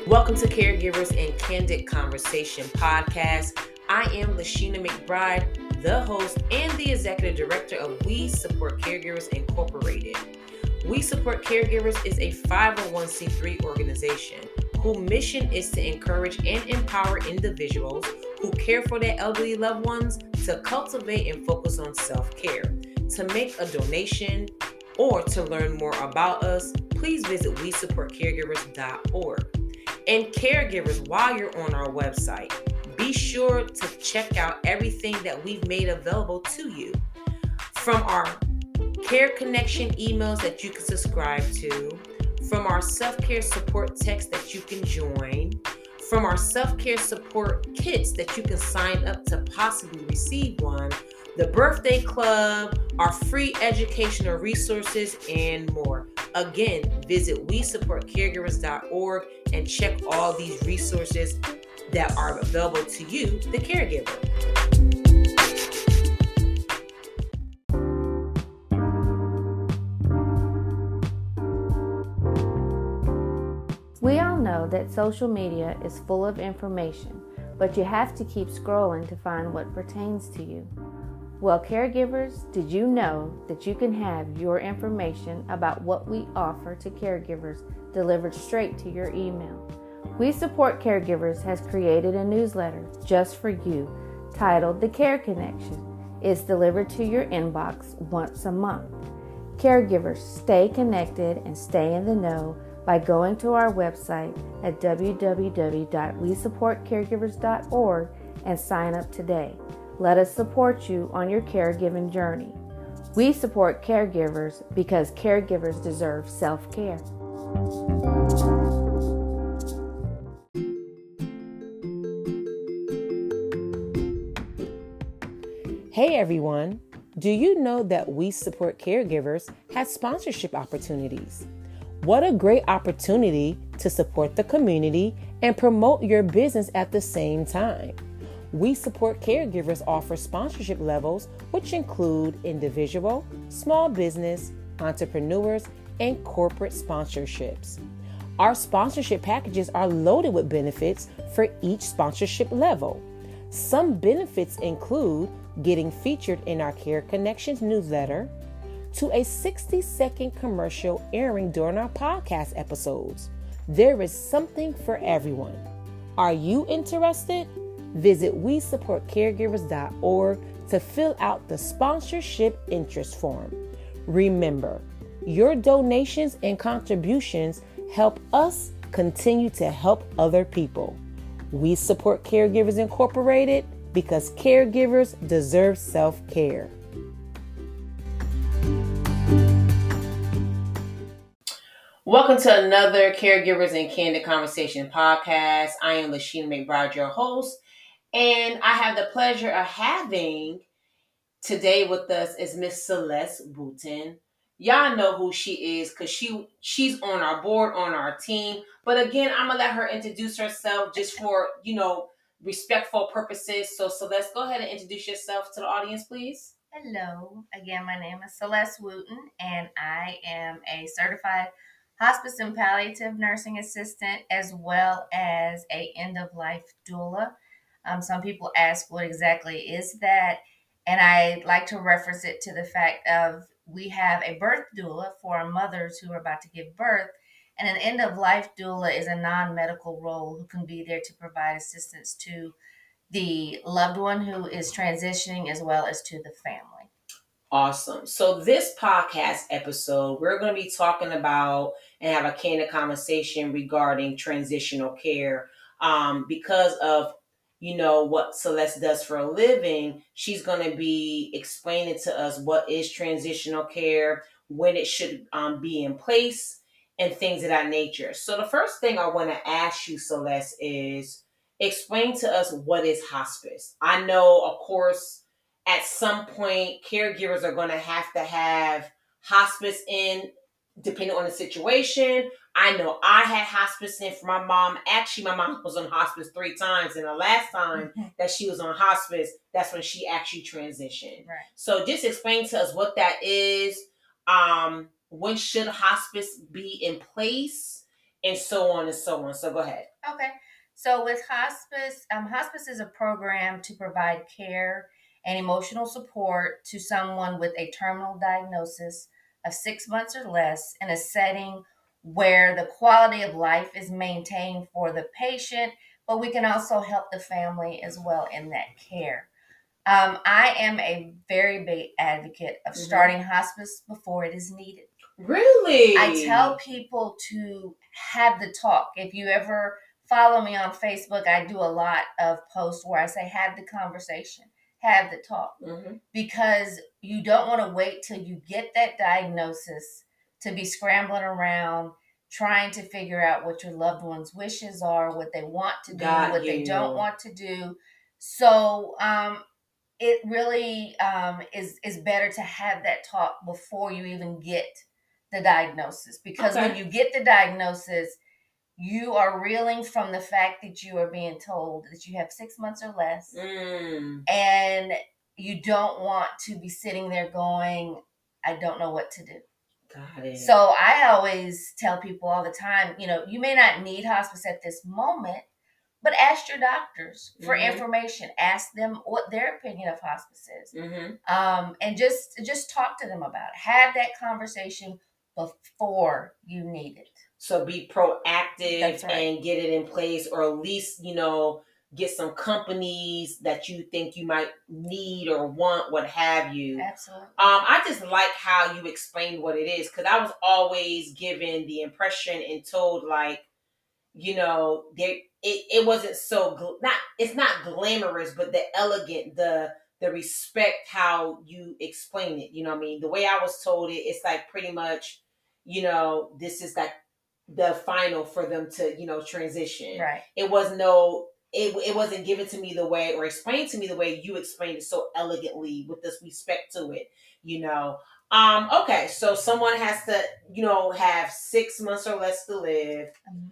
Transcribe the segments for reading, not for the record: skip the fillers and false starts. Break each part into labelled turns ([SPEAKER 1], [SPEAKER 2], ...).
[SPEAKER 1] Welcome to Caregivers in Candid Conversation podcast. I am Lashina McBride, the host and the executive director of We Support Caregivers Incorporated. We Support Caregivers is a 501c3 organization whose mission is to encourage and empower individuals who care for their elderly loved ones to cultivate and focus on self-care. To make a donation or to learn more about us, please visit WeSupportCaregivers.org. And caregivers, while you're on our website, be sure to check out everything that we've made available to you. From our Care Connection emails that you can subscribe to, from our self-care support text that you can join, from our self-care support kits that you can sign up to possibly receive one, the birthday club, our free educational resources, and more. Again, visit WeSupportCaregivers.org and check all these resources that are available to you, the caregiver.
[SPEAKER 2] We all know that social media is full of information, but you have to keep scrolling to find what pertains to you. Well, caregivers, did you know that you can have your information about what we offer to caregivers delivered straight to your email? We Support Caregivers has created a newsletter just for you titled The Care Connection. It's delivered to your inbox once a month. Caregivers, stay connected and stay in the know by going to our website at www.wesupportcaregivers.org and sign up today. Let us support you on your caregiving journey. We support caregivers because caregivers deserve self-care.
[SPEAKER 1] Hey everyone, do you know that We Support Caregivers has sponsorship opportunities? What a great opportunity to support the community and promote your business at the same time. We Support Caregivers offer sponsorship levels which include individual, small business, entrepreneurs, and corporate sponsorships. Our sponsorship packages are loaded with benefits for each sponsorship level. Some benefits include getting featured in our Care Connections newsletter, to a 60-second commercial airing during our podcast episodes. There is something for everyone. Are you interested? Visit WeSupportCaregivers.org to fill out the sponsorship interest form. Remember, your donations and contributions help us continue to help other people. We Support Caregivers Incorporated because caregivers deserve self-care. Welcome to another Caregivers in Candid Conversation podcast. I am Lashina McBride, your host, and I have the pleasure of having today with us is Miss Celeste Wooten. Y'all know who she is because she's on our board, on our team. But again, I'm gonna let her introduce herself just for respectful purposes. So Celeste, go ahead and introduce yourself to the audience, please.
[SPEAKER 2] Hello. Again, my name is Celeste Wooten, and I am a certified hospice and palliative nursing assistant, as well as a end-of-life doula. Some people ask what exactly is that, and I like to reference it to the fact of we have a birth doula for mothers who are about to give birth, and an end-of-life doula is a non-medical role who can be there to provide assistance to the loved one who is transitioning as well as to the family.
[SPEAKER 1] Awesome. So this podcast episode, we're going to be talking about and have a candid conversation regarding transitional care. Because of, what Celeste does for a living, she's going to be explaining to us what is transitional care, when it should be in place, and things of that nature. So the first thing I want to ask you, Celeste, is explain to us what is hospice. I know, of course, at some point, caregivers are going to have hospice in, depending on the situation. I know I had hospice in for my mom. Actually, my mom was on hospice 3 times. And the last time that she was on hospice, that's when she actually transitioned.
[SPEAKER 2] Right.
[SPEAKER 1] So just explain to us what that is. When should hospice be in place? and so on and so on. So go ahead.
[SPEAKER 2] Okay. So with hospice, hospice is a program to provide care and emotional support to someone with a terminal diagnosis of 6 months or less in a setting where the quality of life is maintained for the patient, but we can also help the family as well in that care. I am a very big advocate of starting hospice before it is needed.
[SPEAKER 1] Really?
[SPEAKER 2] I tell people to have the talk. If you ever follow me on Facebook, I do a lot of posts where I say, have the conversation, have the talk. Because you don't want to wait till you get that diagnosis to be scrambling around trying to figure out what your loved one's wishes are, what they want to do, what they don't want to do. So it really is better to have that talk before you even get the diagnosis, because when you get the diagnosis, you are reeling from the fact that you are being told that you have 6 months or less, and you don't want to be sitting there going, I don't know what to do.
[SPEAKER 1] Got it.
[SPEAKER 2] So I always tell people all the time, you may not need hospice at this moment, but ask your doctors for information. Ask them what their opinion of hospice is, and just talk to them about it. Have that conversation before you need it.
[SPEAKER 1] So be proactive and get it in place, or at least, get some companies that you think you might need or want, what have you.
[SPEAKER 2] Absolutely.
[SPEAKER 1] I just like how you explained what it is, because I was always given the impression and told, like, it wasn't so it's not glamorous, but the elegant, the respect, how you explain it. You know what I mean? The way I was told it, it's like pretty much, this is like the final for them to, transition.
[SPEAKER 2] Right.
[SPEAKER 1] It wasn't given to me the way, or explained to me the way you explained it so elegantly with this respect to it. Okay, so someone has to, have 6 months or less to live.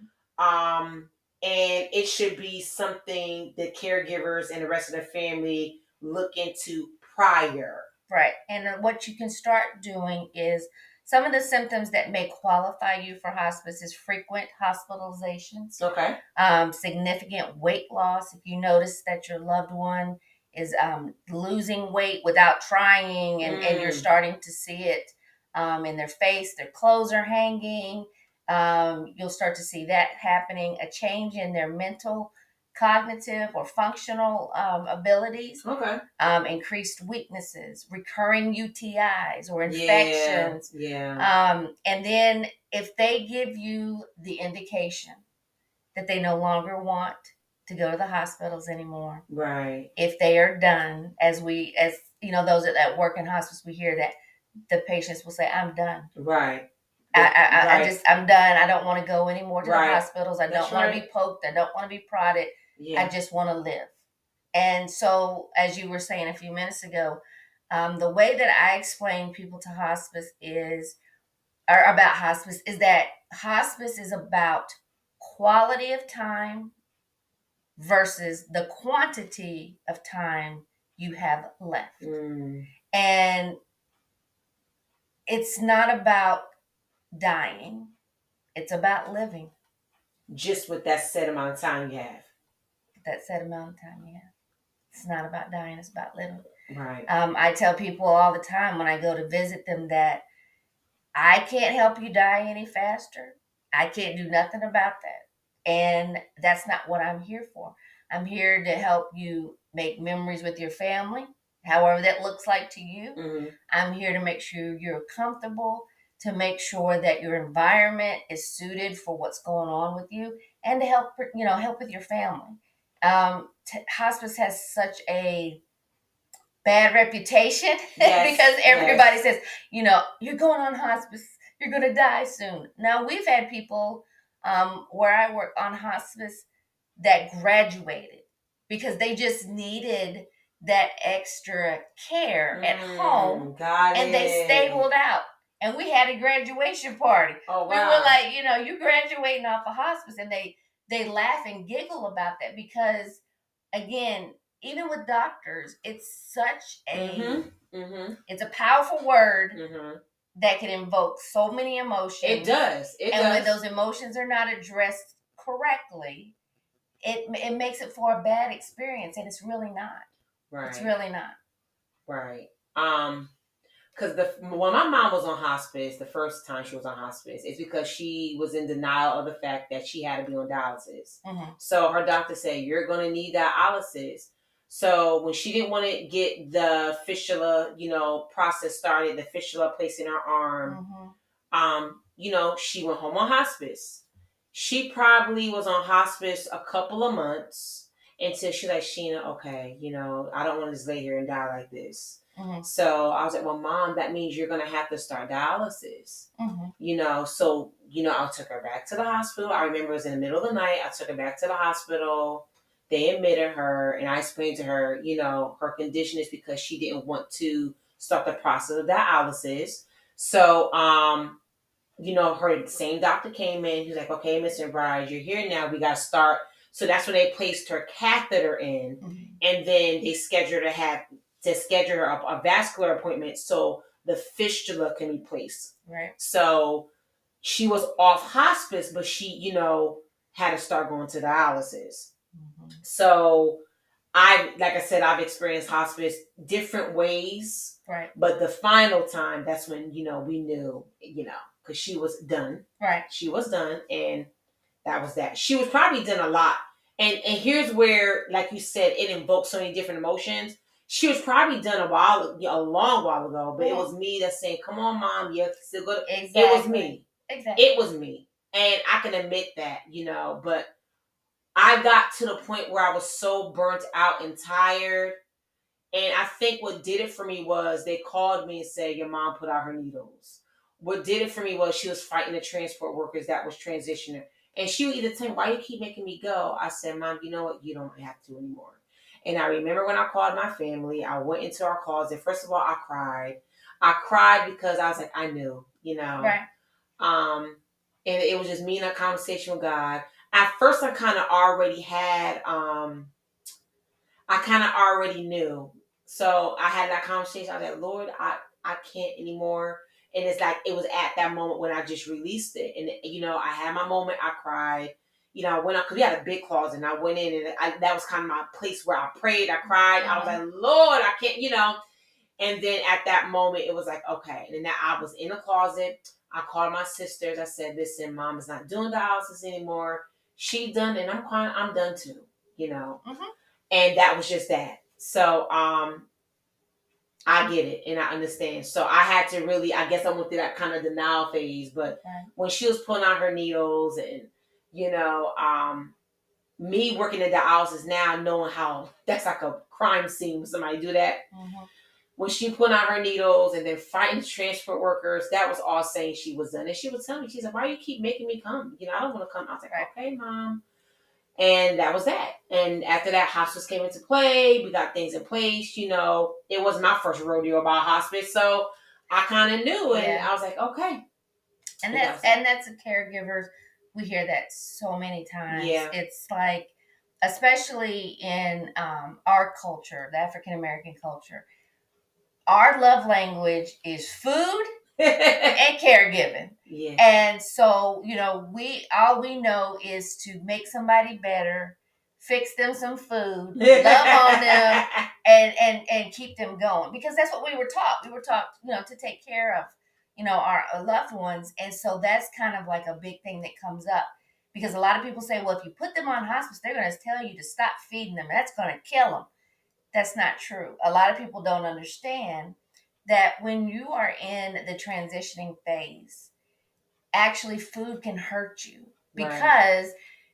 [SPEAKER 1] And it should be something that caregivers and the rest of the family look into prior.
[SPEAKER 2] Right. And what you can start doing is, some of the symptoms that may qualify you for hospice is frequent hospitalizations.
[SPEAKER 1] Okay.
[SPEAKER 2] Significant weight loss. If you notice that your loved one is losing weight without trying, and you're starting to see it in their face, their clothes are hanging. You'll start to see that happening. A change in their mental, cognitive, or functional abilities.
[SPEAKER 1] Okay.
[SPEAKER 2] Increased weaknesses, recurring UTIs or infections.
[SPEAKER 1] Yeah.
[SPEAKER 2] And then if they give you the indication that they no longer want to go to the hospitals anymore.
[SPEAKER 1] Right.
[SPEAKER 2] If they are done, as those that work in hospice, we hear that the patients will say, I'm done.
[SPEAKER 1] Right.
[SPEAKER 2] I'm done. I don't want to go anymore to the hospitals. I don't want to be poked. I don't want to be prodded. Yeah. I just want to live. And so, as you were saying a few minutes ago, the way that I explain people to hospice about hospice is that hospice is about quality of time versus the quantity of time you have left. And it's not about dying. It's about living.
[SPEAKER 1] Just with that set amount of time you have.
[SPEAKER 2] That set amount of time you have. It's not about dying. It's about living.
[SPEAKER 1] Right.
[SPEAKER 2] I tell people all the time when I go to visit them that I can't help you die any faster. I can't do nothing about that. And that's not what I'm here for. I'm here to help you make memories with your family, however that looks like to you. I'm here to make sure you're comfortable, to make sure that your environment is suited for what's going on with you, and to help with your family. Hospice has such a bad reputation because everybody says, you're going on hospice, you're going to die soon. Now, we've had people where I work on hospice that graduated because they just needed that extra care at home, and they stabled out. And we had a graduation party.
[SPEAKER 1] Oh, wow.
[SPEAKER 2] We were like, you're graduating off of hospice. And they laugh and giggle about that because, again, even with doctors, it's such a it's a powerful word, that can invoke so many emotions.
[SPEAKER 1] It does.
[SPEAKER 2] When those emotions are not addressed correctly, it makes it for a bad experience, and it's really not. Right. It's really not.
[SPEAKER 1] Right. Because when my mom was on hospice, the first time she was on hospice, it's because she was in denial of the fact that she had to be on dialysis. Mm-hmm. So her doctor said, "You're going to need dialysis." So when she didn't want to get the fistula, process started, the fistula placed in her arm, she went home on hospice. She probably was on hospice a couple of months until she's like, "Sheena, okay, I don't want to just lay here and die like this." Mm-hmm. So I was like, "Well, Mom, that means you're going to have to start dialysis." Mm-hmm. So, I took her back to the hospital. I remember it was in the middle of the night. I took her back to the hospital. They admitted her, and I explained to her, her condition is because she didn't want to start the process of dialysis. So, her same doctor came in. He was like, "Okay, Miss McBride, you're here now. We got to start." So that's when they placed her catheter in, and then they scheduled her a vascular appointment so the fistula can be placed. Right. So she was off hospice, but she, had to start going to dialysis. Mm-hmm. So like I said, I've experienced hospice different ways. Right. But the final time, that's when, we knew, because she was done. Right. She was done, and that was that. She was probably done a lot. And here's where, like you said, it invokes so many different emotions. She was probably done a long while ago, but it was me that's saying, "Come on, Mom, you still good." Exactly. It was me. Exactly. It was me. And I can admit that, but I got to the point where I was so burnt out and tired. And I think what did it for me was they called me and said, "Your mom put out her needles." What did it for me was she was fighting the transport workers that was transitioning. And she would either tell me, "Why you keep making me go?" I said, "Mom, you know what? You don't have to anymore." And I remember when I called my family, I went into our closet. First of all, I cried. I cried because I was like, I knew, Right. And it was just me and a conversation with God. At first, I kind of already had, I kind of already knew. So I had that conversation. I was like, "Lord, I can't anymore." And it's like, it was at that moment when I just released it. And, I had my moment. I cried. I went out because we had a big closet, and I went in, and that was kind of my place where I prayed. I cried. Mm-hmm. I was like, "Lord, I can't," And then at that moment, it was like, okay. And then I was in the closet. I called my sisters. I said, "Listen, Mom is not doing dialysis anymore. She done, and I'm crying. I'm done too, Mm-hmm. And that was just that. So, I get it and I understand. So I had to really, I guess I went through that kind of denial phase. But when she was pulling out her needles and, me working in dialysis now, knowing how that's like a crime scene when somebody do that. Mm-hmm. When she put out her needles and then fighting transport workers, that was all saying she was done. And she was telling me, she said, "Why you keep making me come? I don't want to come." I was like, "Okay, Mom." And that was that. And after that, hospice came into play. We got things in place. It wasn't my first rodeo about hospice. So I kind of knew. And I was like, okay.
[SPEAKER 2] And that's the caregivers. We hear that so many times. Yeah. It's like, especially in our culture, the African American culture, our love language is food and caregiving. Yeah. And so, all we know is to make somebody better, fix them some food, love on them, and keep them going. Because that's what we were taught. We were taught, to take care of, our loved ones. And so that's kind of like a big thing that comes up. Because a lot of people say, well, if you put them on hospice, they're going to tell you to stop feeding them. That's going to kill them. That's not true. A lot of people don't understand that when you are in the transitioning phase, actually food can hurt you. Because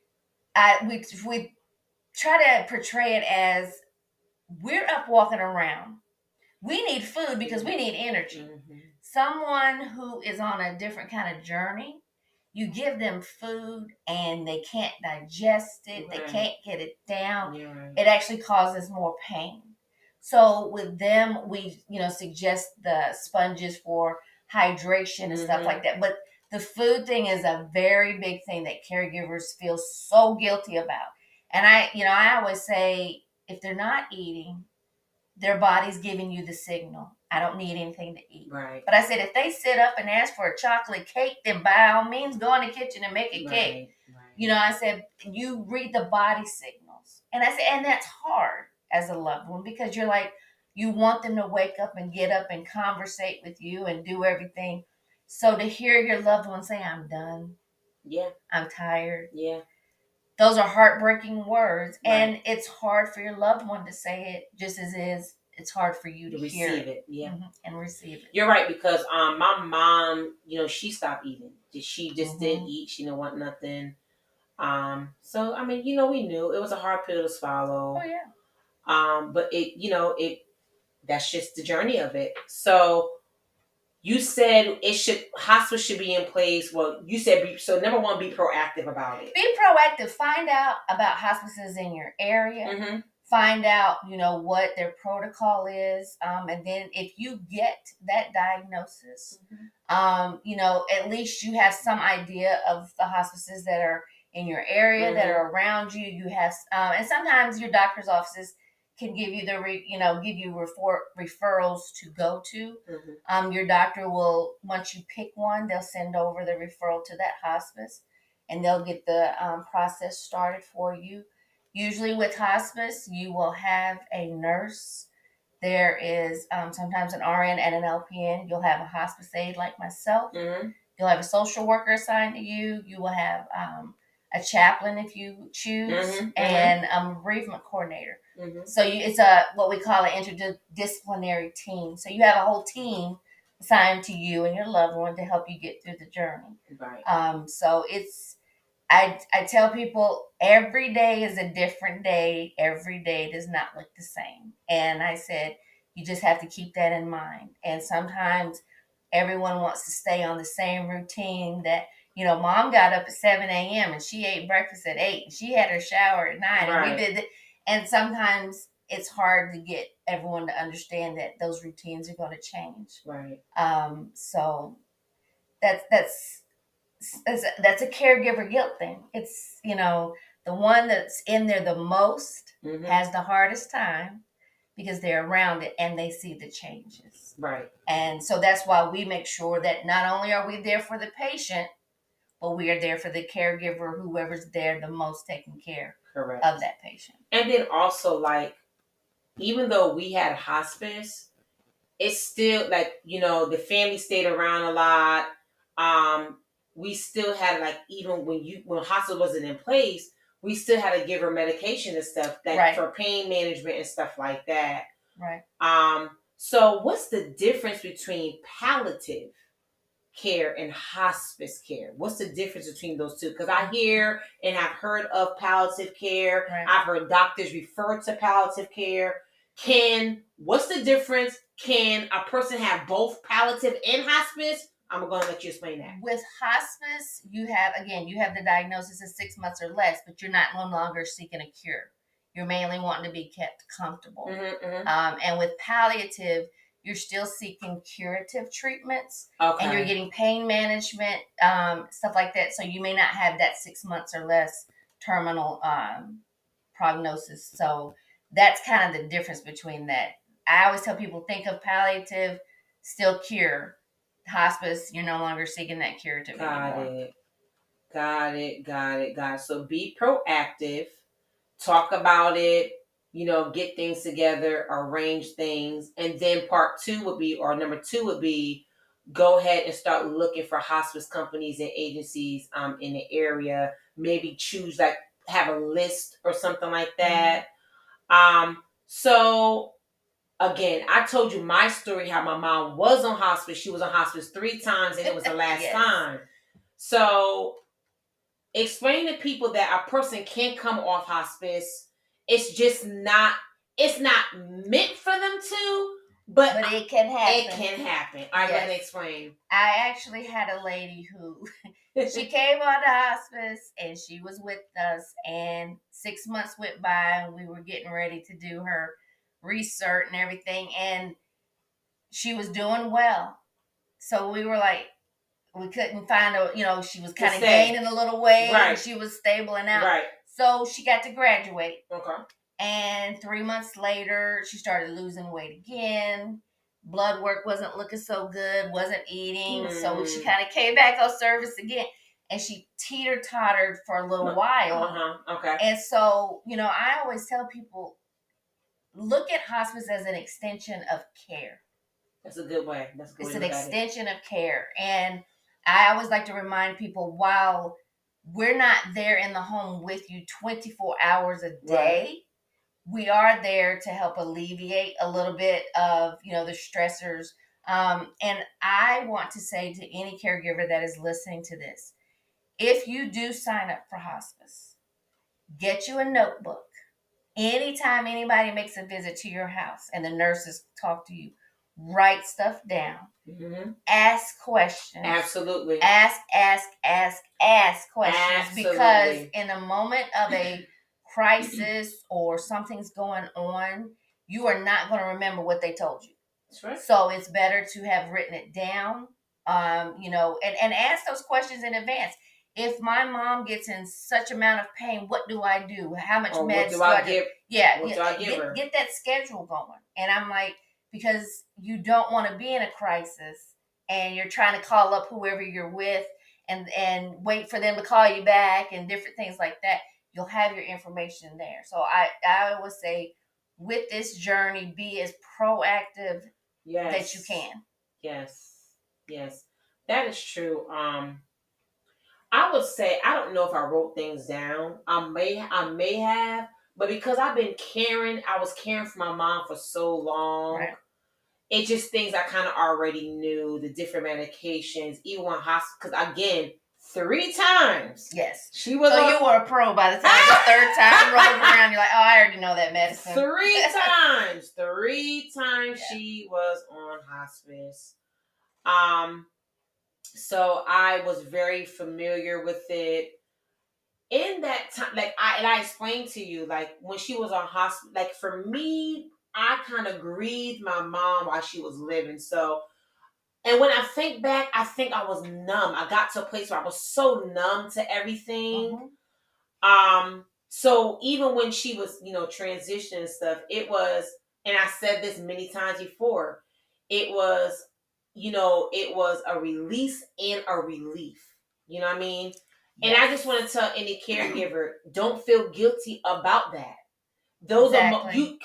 [SPEAKER 2] we try to portray it as we're up walking around. We need food because we need energy. Mm-hmm. Someone who is on a different kind of journey, you give them food and they can't digest it. Right. They can't get it down. Right. It actually causes more pain. So with them, we, suggest the sponges for hydration and stuff like that. But the food thing is a very big thing that caregivers feel so guilty about. And I always say, if they're not eating, their body's giving you the signal. I don't need anything to eat.
[SPEAKER 1] Right.
[SPEAKER 2] But I said, if they sit up and ask for a chocolate cake, then by all means, go in the kitchen and make a cake. Right. I said, you read the body signals. And I said, and that's hard as a loved one because you're like, you want them to wake up and get up and conversate with you and do everything. So to hear your loved one say, I'm done.
[SPEAKER 1] Yeah.
[SPEAKER 2] I'm tired.
[SPEAKER 1] Yeah.
[SPEAKER 2] Those are heartbreaking words. Right. And it's hard for your loved one to say it just as is. It's hard for you to
[SPEAKER 1] receive
[SPEAKER 2] hear
[SPEAKER 1] it. Yeah.
[SPEAKER 2] Mm-hmm. And receive it.
[SPEAKER 1] You're right, because my mom, she stopped eating. She just didn't eat. She didn't want nothing. So I mean, we knew it was a hard pill to swallow.
[SPEAKER 2] Oh yeah.
[SPEAKER 1] But it that's just the journey of it. So you said hospice should be in place. Well, you said so. Number one, be proactive about it.
[SPEAKER 2] Be proactive. Find out about hospices in your area. Mm-hmm. Find out, what their protocol is. And then if you get that diagnosis, at least you have some idea of the hospices that are in your area, that are around you. You have, and sometimes your doctor's offices can give you referrals to go to. Mm-hmm. Your doctor will, once you pick one, they'll send over the referral to that hospice, and they'll get the process started for you. Usually with hospice, you will have a nurse. There is sometimes an RN and an LPN. You'll have a hospice aide like myself. Mm-hmm. You'll have a social worker assigned to you. You will have a chaplain if you choose, and a bereavement coordinator. Mm-hmm. So it's what we call an interdisciplinary team. So you have a whole team assigned to you and your loved one to help you get through the journey. Right. So it's. I tell people every day is a different day. Every day does not look the same. And I said, you just have to keep that in mind. And sometimes everyone wants to stay on the same routine that, mom got up at 7 a.m. and she ate breakfast at 8 and she had her shower at 9. Right. And we did it. And sometimes it's hard to get everyone to understand that those routines are going to change. Right. So that's a caregiver guilt thing. It's, the one that's in there the most has the hardest time because they're around it and they see the changes. Right. And so that's why we make sure that not only are we there for the patient, but we are there for the caregiver, whoever's there the most taking care of that patient.
[SPEAKER 1] And then also, even though we had hospice, it's still the family stayed around a lot. We still had even when hospital wasn't in place, we still had to give her medication and stuff for pain management and stuff like that. Right. So what's the difference between palliative care and hospice care? What's the difference between those two? Because I hear and have heard of palliative care. Right. I've heard doctors refer to palliative care. What's the difference? Can a person have both palliative and hospice? I'm going to let you explain that.
[SPEAKER 2] With hospice, you have the diagnosis of 6 months or less, but you're no longer seeking a cure. You're mainly wanting to be kept comfortable. And with palliative, you're still seeking curative treatments. Okay. And you're getting pain management, stuff like that. So you may not have that 6 months or less terminal prognosis. So that's kind of the difference between that. I always tell people, think of palliative, still cure. Hospice, you're no longer seeking that curative anymore.
[SPEAKER 1] Got it. So be proactive, talk about it, get things together, arrange things. And then number two would be, go ahead and start looking for hospice companies and agencies in the area. Maybe choose, have a list or something like that. So again, I told you my story, how my mom was on hospice. She was on hospice 3 times and it was the last time. So explain to people that a person can come off hospice. It's just not meant for them to, but
[SPEAKER 2] it can happen.
[SPEAKER 1] It can happen. All right, go ahead and explain.
[SPEAKER 2] I actually had a lady who, she came on to hospice and she was with us, and 6 months went by and we were getting ready to do her research and everything, and she was doing well. So we were we couldn't find she was kind of gaining a little weight. Right. And she was stabling out. Right. So she got to graduate. Okay. And 3 months later, she started losing weight again.
[SPEAKER 3] blood work wasn't looking so good, wasn't eating. So she kind of came back on service again. And she teeter-tottered for a little while.
[SPEAKER 1] Okay.
[SPEAKER 3] And so, I always tell people, look at hospice as an extension of care.
[SPEAKER 1] That's a good way.
[SPEAKER 3] It's an extension of care. And I always like to remind people, while we're not there in the home with you 24 hours a day, we are there to help alleviate a little bit of, the stressors. And I want to say to any caregiver that is listening to this, if you do sign up for hospice, get you a notebook. Anytime anybody makes a visit to your house and the nurses talk to you, write stuff down.
[SPEAKER 1] Mm-hmm.
[SPEAKER 3] Ask questions.
[SPEAKER 1] Absolutely.
[SPEAKER 3] Ask questions. Absolutely. Because in a moment of a crisis or something's going on, you are not going to remember what they told you.
[SPEAKER 1] That's right.
[SPEAKER 3] So it's better to have written it down, and ask those questions in advance. If my mom gets in such amount of pain, what do I do? How much meds do I give? Yeah,
[SPEAKER 1] what do I give her?
[SPEAKER 3] Get that schedule going. And I'm like, because you don't want to be in a crisis and you're trying to call up whoever you're with and wait for them to call you back and different things like that. You'll have your information there. So I would say, with this journey, be as proactive that you can.
[SPEAKER 1] Yes. That is true. I would say, I don't know if I wrote things down. I may have, but because I've been I was caring for my mom for so long.
[SPEAKER 3] Right.
[SPEAKER 1] It's just things I kind of already knew, the different medications, even when hospital, because again, 3 times.
[SPEAKER 3] Yes.
[SPEAKER 1] She was.
[SPEAKER 3] So you were a pro by the time the third time rolled around. You're like, oh, I already know that medicine.
[SPEAKER 1] 3 times. 3 times she was on hospice. So I was very familiar with it. In that time, I explained to you, when she was on hospice, for me, I kind of grieved my mom while she was living. So, and when I think back, I think I was numb. I got to a place where I was so numb to everything. Mm-hmm. So even when she was, transitioning and stuff, it was, and I said this many times before, it was, it was a release and a relief. You know what I mean? Yes. And I just want to tell any caregiver, don't feel guilty about that. Those are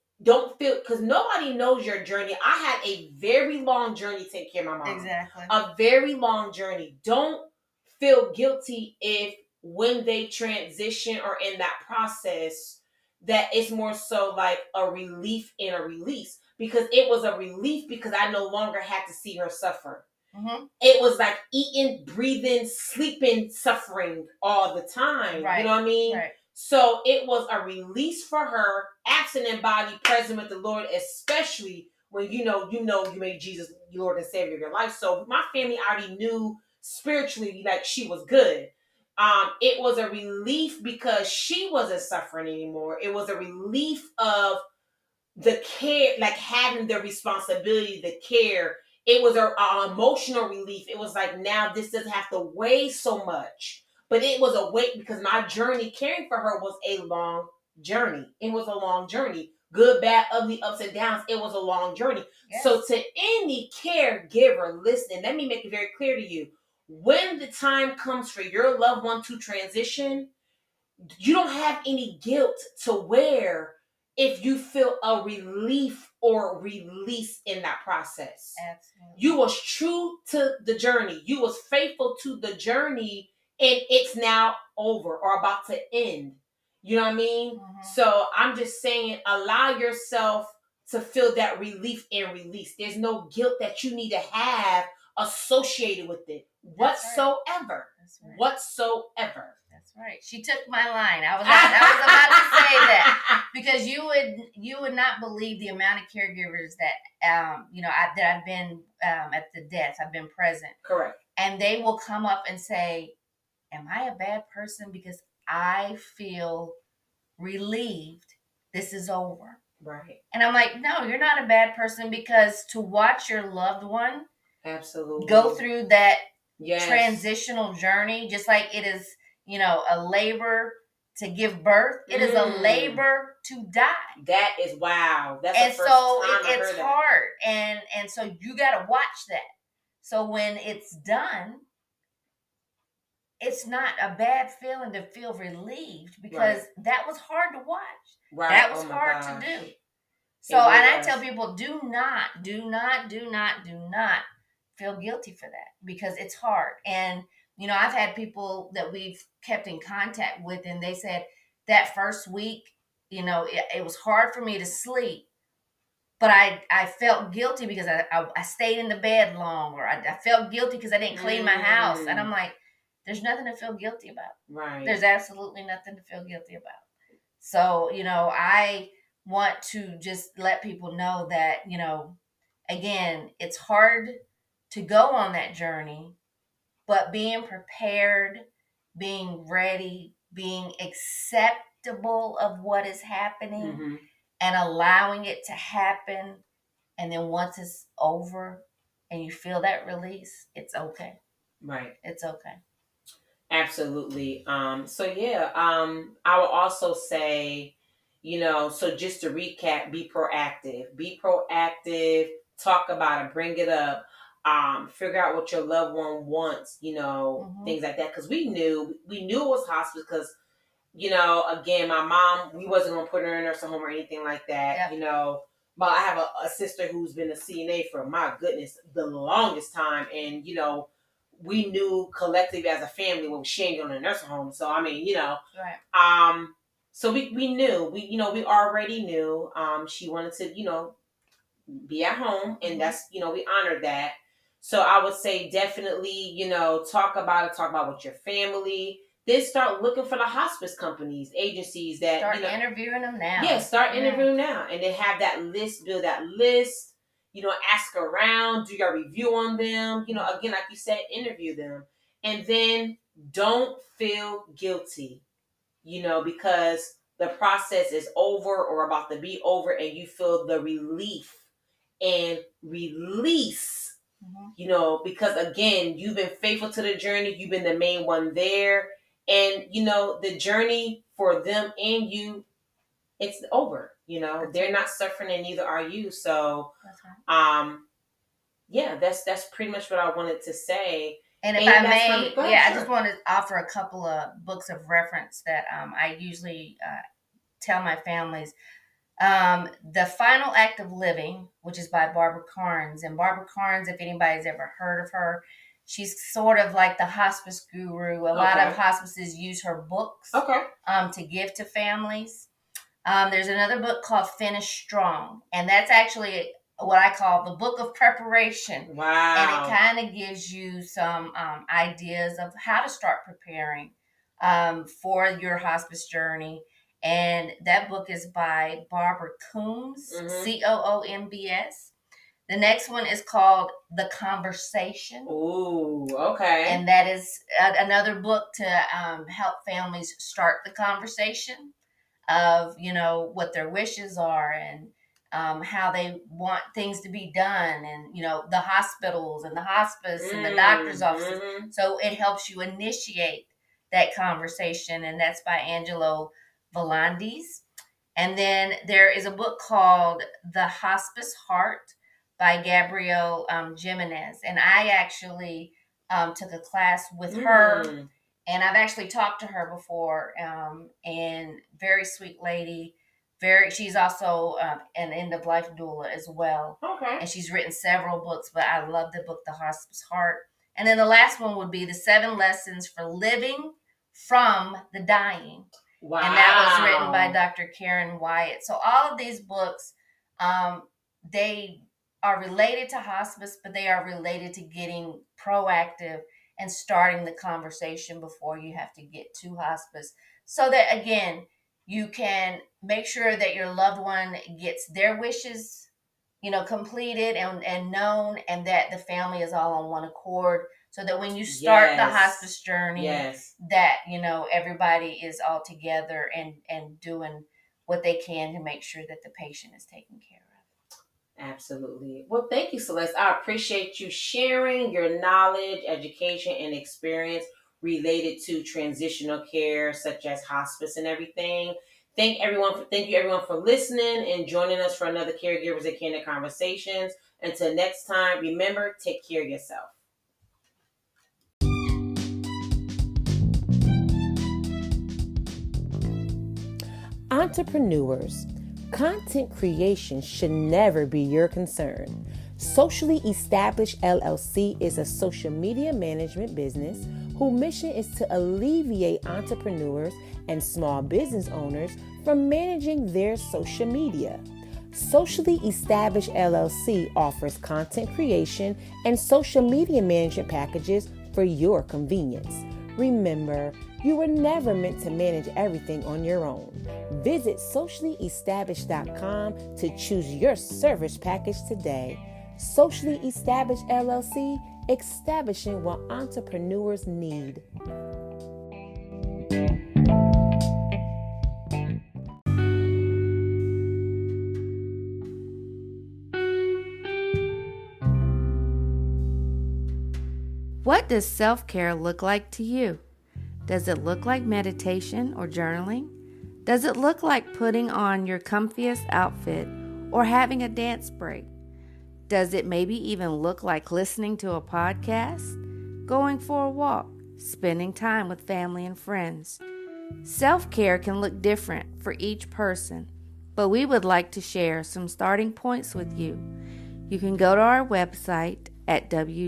[SPEAKER 1] because nobody knows your journey. I had a very long journey taking care of my mom.
[SPEAKER 3] Exactly.
[SPEAKER 1] A very long journey. Don't feel guilty if when they transition or in that process, that it's more so like a relief and a release. Because it was a relief because I no longer had to see her suffer. Mm-hmm. It was like eating, breathing, sleeping, suffering all the time. Right. You know what I mean?
[SPEAKER 3] Right.
[SPEAKER 1] So it was a release for her, absent in body, present with the Lord, especially when you made Jesus your Lord and Savior of your life. So my family already knew spiritually she was good. It was a relief because she wasn't suffering anymore. It was a relief of the care, having the responsibility, the care. It was an emotional relief. It was now this doesn't have to weigh so much. But it was a weight because my journey caring for her was a long journey. It was a long journey. Good, bad, ugly, ups and downs. It was a long journey. Yes. So to any caregiver listening, let me make it very clear to you. When the time comes for your loved one to transition, you don't have any guilt to wear if you feel a relief or release in that process.
[SPEAKER 3] Absolutely.
[SPEAKER 1] You was true to the journey. You was faithful to the journey, and it's now over or about to end. You know what I mean? Mm-hmm. So I'm just saying, allow yourself to feel that relief and release. There's no guilt that you need to have associated with it whatsoever.
[SPEAKER 3] That's right.
[SPEAKER 1] Whatsoever.
[SPEAKER 3] That's right. She took my line. I was about to say that, because you would not believe the amount of caregivers that that I've been at the deaths. I've been present.
[SPEAKER 1] Correct.
[SPEAKER 3] And they will come up and say, "Am I a bad person because I feel relieved this is over?"
[SPEAKER 1] Right.
[SPEAKER 3] And I'm like, "No, you're not a bad person, because to watch your loved one
[SPEAKER 1] absolutely
[SPEAKER 3] go through that
[SPEAKER 1] yes.
[SPEAKER 3] transitional journey, just like it is." A labor, to give birth. It is a labor to die.
[SPEAKER 1] That is wow. That's
[SPEAKER 3] and
[SPEAKER 1] the first
[SPEAKER 3] so
[SPEAKER 1] time I
[SPEAKER 3] it's
[SPEAKER 1] heard that.
[SPEAKER 3] hard, and so you got to watch that. So when it's done, it's not a bad feeling to feel relieved, because that was hard to watch.
[SPEAKER 1] Right.
[SPEAKER 3] That was hard to do. So, and I tell people, do not feel guilty for that, because it's hard. And, you know, I've had people that we've kept in contact with, and they said that first week, you know, it was hard for me to sleep, but I felt guilty because I stayed in the bed long, or I felt guilty because I didn't clean my house. And I'm like, there's nothing to feel guilty about.
[SPEAKER 1] Right.
[SPEAKER 3] There's absolutely nothing to feel guilty about. So, you know, I want to just let people know that, you know, again, it's hard to go on that journey, but being prepared, being ready, being acceptable of what is happening, and allowing it to happen. And then once it's over and you feel that release, it's okay.
[SPEAKER 1] Right.
[SPEAKER 3] It's okay.
[SPEAKER 1] Absolutely. So yeah, I will also say, you know, so just to recap, be proactive. Be proactive, talk about it, bring it up, figure out what your loved one wants, you know, things like that. Because we knew it was hospice, because, you know, again, my mom, we wasn't going to put her in a nursing home or anything like that,
[SPEAKER 3] Yep.
[SPEAKER 1] you know. But I have a sister who's been a CNA for, my goodness, the longest time. And, you know, we knew collectively as a family, well, she ain't going to a nursing home. So, I mean, you know.
[SPEAKER 3] Right.
[SPEAKER 1] So we knew. We already knew she wanted to, you know, be at home. And that's, you know, we honored that. So I would say definitely, you know, talk about it. Talk about with your family. Then start looking for the hospice companies, agencies that
[SPEAKER 3] start,
[SPEAKER 1] you know,
[SPEAKER 3] interviewing them now.
[SPEAKER 1] Yeah, start interviewing now, and then have that list. Build that list. You know, ask around. Do your review on them. You know, again, like you said, interview them, and then don't feel guilty. You know, because the process is over or about to be over, and you feel the relief and release. You know, because again, you've been faithful to the journey. You've been the main one there. And, you know, the journey for them and you, it's over. You know, they're not suffering and neither are you. So, yeah, that's pretty much what I wanted to say.
[SPEAKER 3] And if I may, I just want to offer a couple of books of reference that I usually tell my families. The Final Act of Living, which is by Barbara Carnes. And Barbara Carnes, if anybody's ever heard of her, she's sort of like the hospice guru. A lot of hospices use her books to give to families. There's another book called Finish Strong, and that's actually what I call the book of preparation.
[SPEAKER 1] Wow.
[SPEAKER 3] And it kind of gives you some ideas of how to start preparing for your hospice journey. And that book is by Barbara Coombs, Coombs. The next one is called The Conversation.
[SPEAKER 1] Ooh, okay.
[SPEAKER 3] And that is another book to help families start the conversation of, you know, what their wishes are and how they want things to be done, and, you know, the hospitals and the hospice and the doctor's offices. So it helps you initiate that conversation, and that's by Angelo Volandes. And then there is a book called The Hospice Heart by Gabrielle Jimenez. And I actually took a class with her, and I've actually talked to her before, and very sweet lady. She's also an end-of-life doula as well.
[SPEAKER 1] Okay.
[SPEAKER 3] And she's written several books, but I love the book, The Hospice Heart. And then the last one would be The 7 Lessons for Living from the Dying.
[SPEAKER 1] Wow.
[SPEAKER 3] And that was written by Dr. Karen Wyatt. So all of these books, they are related to hospice, but they are related to getting proactive and starting the conversation before you have to get to hospice. So that, again, you can make sure that your loved one gets their wishes, you know, completed and known, and that the family is all on one accord. So that when you start the hospice journey, that, you know, everybody is all together and doing what they can to make sure that the patient is taken care of.
[SPEAKER 1] Absolutely. Well, thank you, Celeste. I appreciate you sharing your knowledge, education, and experience. related to transitional care, such as hospice and everything. Thank you everyone for listening and joining us for another Caregivers and Candid Conversations. Until next time, remember, take care of yourself. Entrepreneurs, content creation should never be your concern. Socially Established LLC is a social media management business whose mission is to alleviate entrepreneurs and small business owners from managing their social media. Socially Established LLC offers content creation and social media management packages for your convenience. Remember, you were never meant to manage everything on your own. Visit sociallyestablished.com to choose your service package today. Socially Established LLC, establishing what entrepreneurs need.
[SPEAKER 2] What does self-care look like to you? Does it look like meditation or journaling? Does it look like putting on your comfiest outfit or having a dance break? Does it maybe even look like listening to a podcast, going for a walk, spending time with family and friends? Self-care can look different for each person, but we would like to share some starting points with you. You can go to our website at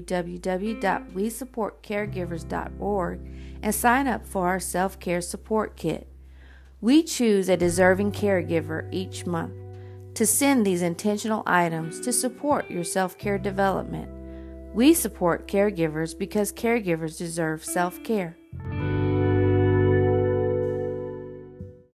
[SPEAKER 2] www.wesupportcaregivers.org and sign up for our self-care support kit. We choose a deserving caregiver each month to send these intentional items to support your self-care development. We support caregivers because caregivers deserve self-care.